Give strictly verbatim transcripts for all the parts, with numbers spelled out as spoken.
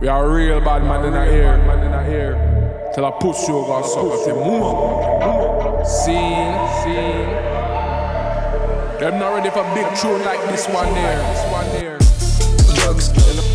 We are real bad man in the ear, man in the ear. Till I push you over sucker to move. Scene, scene. Them not ready for big tune like this one there. This one there. Drugs,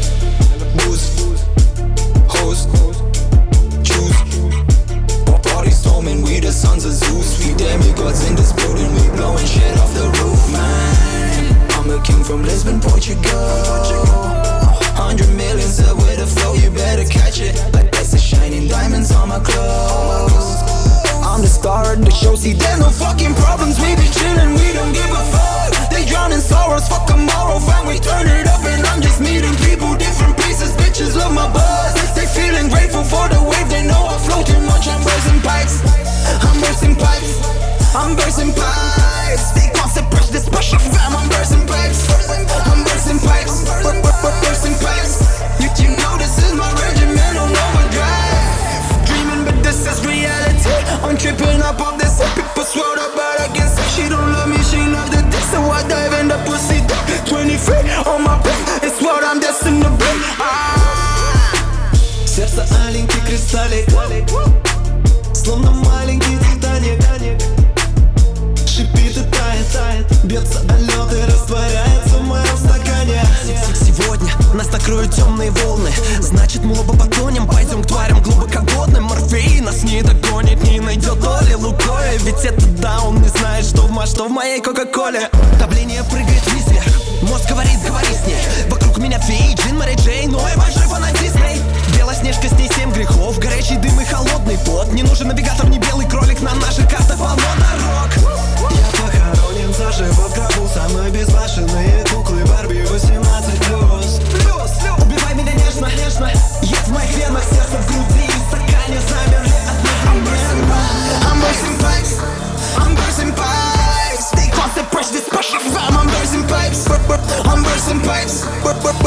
booze, hoes, juice. Party storming, we the sons of Zeus. We demigods in this building, we blowing shit off the roof, man. I'm a king from Lisbon, Portugal. Hundred million said with the flow, you better catch it. Like this is shining diamonds on my clothes. I'm the star of the show, see there's no fucking problems. We be chillin', we don't give a fuck. They drown in sorrows, fuck tomorrow, fine, we turn it up. And I'm just meeting people, different places, bitches love my buzz. They feeling grateful for the wave, they know I flow too much. I'm bursting pipes, I'm bursting pipes, I'm bursting pipes. They can't suppress this pushing fam, I'm bursting pipes, I'm bursting pipes, bursting pipes. You, you know this is my regimen on overdrive. Dreaming but this is reality. I'm tripping up off this, people swear about I can say she don't love me, she love the dick. So I dive in the pussy twenty-three on my back, it's what I'm destined to be. ah. Сердце аленький кристаллик, словно маленький титаник. Шипит и тает, тает, бьется о лед и растворяется в моем стакане. Сегодня нас накроют темные волны, значит мы оба потонем. Пойдем к тварям глубоководным. Морфей нас не догонит, не найдет доли Лукоя. Ведь это да, он не знает, что в ма, что в моей кока-коле. Давление прыгает везде, мозг говорит, говори с ней. Вокруг меня феи, Джин, Мэри Джей, но Эва жива на Дисней. Белоснежка, с ней семь грехов, горячий дым и холодный пот. Не нужен навигатор, не белый кролик, на наших картах полно дорог. Я похоронен заживо в гробу, самые безбашенные куклы Барби восемнадцать плюс. Убивай меня нежно, нежно, я в моих венах, сердце в груди и в стакане замерли от напряжения. I'm bursting pipes, I'm bursting pipes. They can't suppress this pushing fam, I'm bursting pipes, I'm bursting pipes.